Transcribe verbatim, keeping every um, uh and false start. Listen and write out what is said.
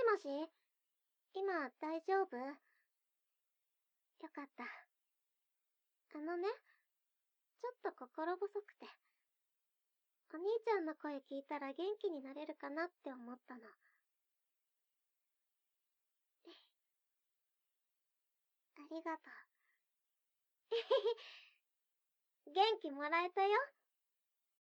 もし今大丈夫？よかった。あのね、ちょっと心細くて。お兄ちゃんの声聞いたら元気になれるかなって思ったの。ありがとう。元気もらえたよ。